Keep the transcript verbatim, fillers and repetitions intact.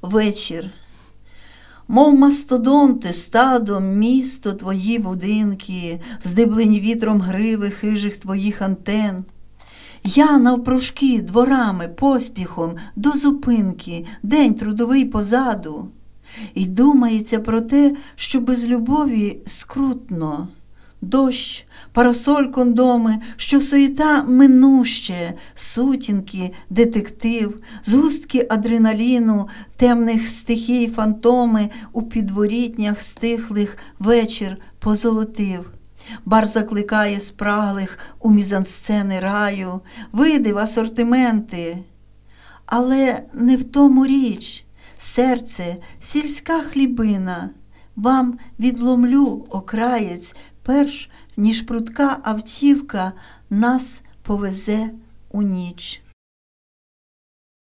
Вечір. Мов мастодонти, стадом, місто твої будинки, здиблені вітром гриви хижих твоїх антен. Я навпрошки дворами, поспіхом, до зупинки, день трудовий позаду. І думається про те, що без любові скрутно. Дощ, парасоль кондоми, що суєта минуще, сутінки, детектив, згустки адреналіну, темних стихій фантоми у підворітнях стихлих вечір позолотив. Бар закликає спраглих у мізансцени раю, види в асортименти. Але не в тому річ, серце, сільська хлібина, вам відломлю, окраєць, перш ніж прудка автівка нас повезе у ніч.